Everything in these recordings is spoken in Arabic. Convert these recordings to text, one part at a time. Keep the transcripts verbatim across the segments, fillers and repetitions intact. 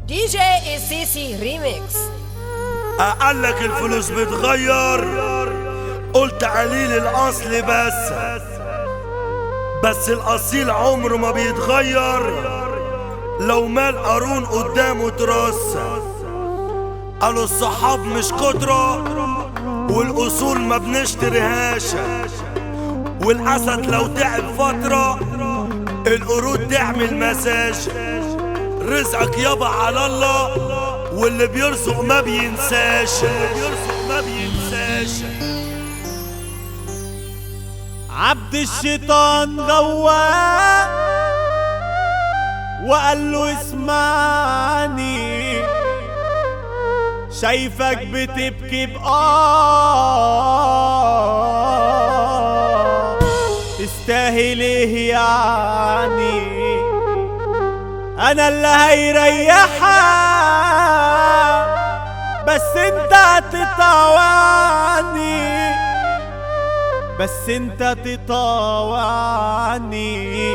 دي جي السيسي ريميكس. قالك الفلوس بتغير، قلت قليل الاصل بس بس الاصيل عمره ما بيتغير لو مال قارون قدامه ترص. قالوا الصحاب مش قدرة والاصول ما بنشتريهاش، والاسد لو تعب فترة القرود تعمل مساج. رزقك يابا على الله واللي بيرزق ما بينساش، اللي بيرزق ما بينساش. عبد الشيطان غواه وقال له اسمعني، شايفك بتبكي بآه، تستاهل ايه يعني؟ انا اللي هيريحك بس انت هتطاوعني، بس انت تطاوعني.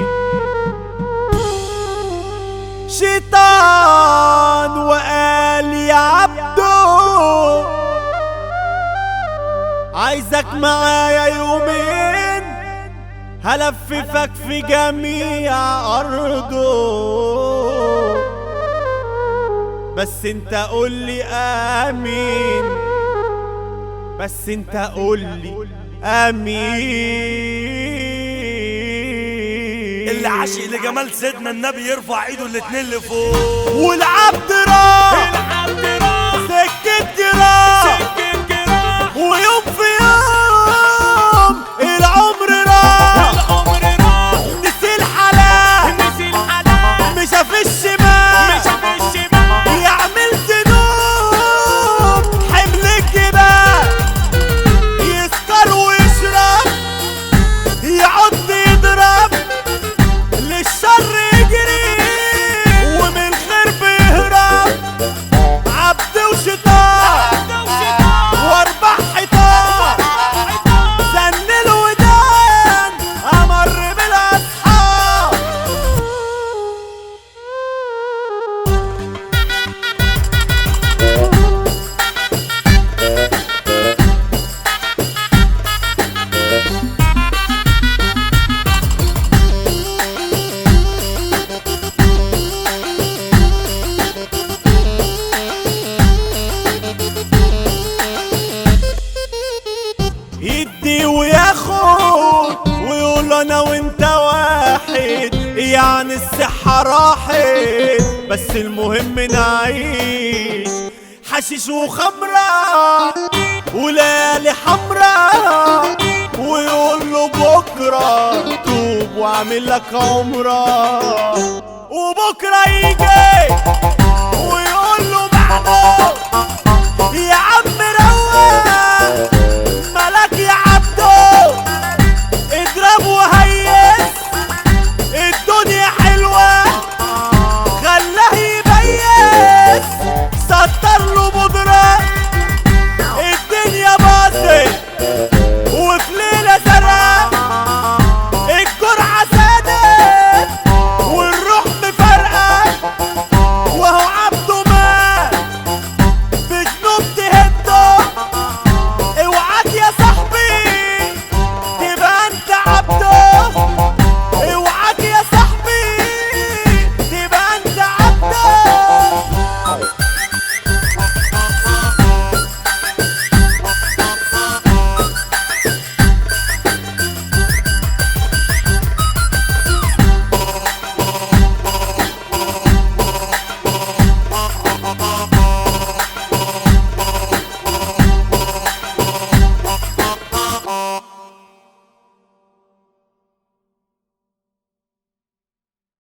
شيطان وقال يا عبدو عايزك معايا يومين، هلففك في جميع أرضه، بس انت قولي آمين، بس انت قولي آمين. اللي عاشق لجمال سيدنا النبي يرفع ايده الاتنين لفوق. والعبد راح سكة جراح، ويوم في يوم العمر راح، نسي الحلال مش في الشمال، يعمل ذنوب حمل الجبال، يسكر ويشرب يعض يضرب، للشر يجري ومن الخير بيهرب. عبد وشيطان واربع حيطان، زن الودان امر بالاصحاب. يدي وياخد ويقول انا وانت واحد، يعني الصحة راحت بس المهم نعيش. حشيش وخمرة وليالي حمرا، ويقول له بكرة توب واعمل لك عمرة، وبكرة يجي